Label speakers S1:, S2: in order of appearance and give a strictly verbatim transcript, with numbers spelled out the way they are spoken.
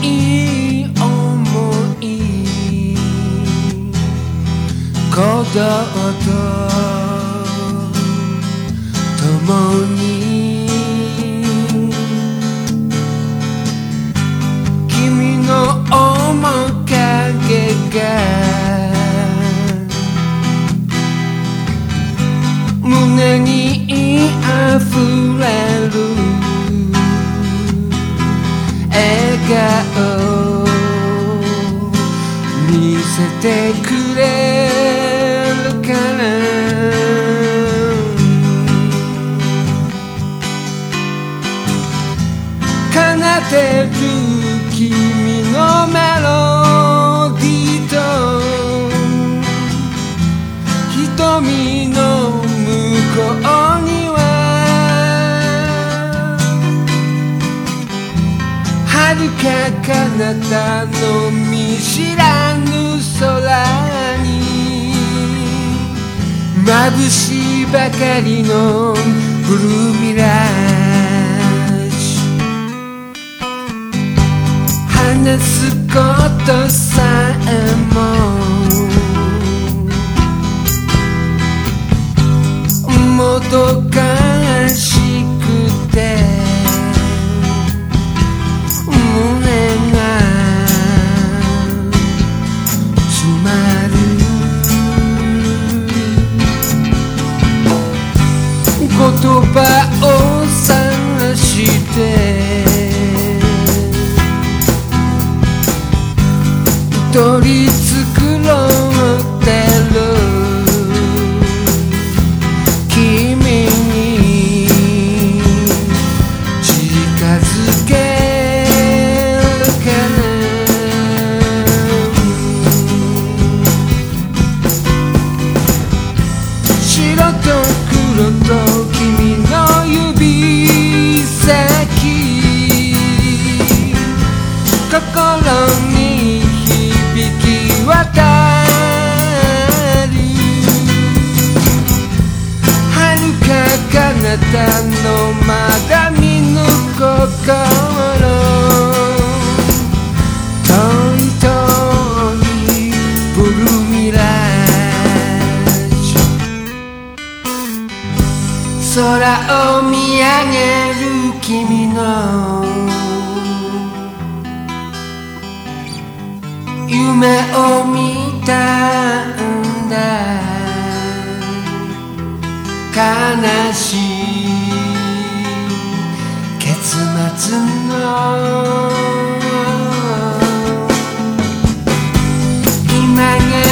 S1: い思い鼓動と共に君の面影が胸に溢れる笑顔見せてくれるから奏でる君のメロディーと瞳の向こうには遥か彼方の見知らぬ空に眩しいばかりのブルーミラージュ話すことさえももどかしくて胸が詰まる言葉を探して取り繕ってる君の指先心に響き渡る遥か彼方のまだ見ぬ心遠い遠いブルーミラー空を見上げる君の夢を見たんだ悲しい結末の今が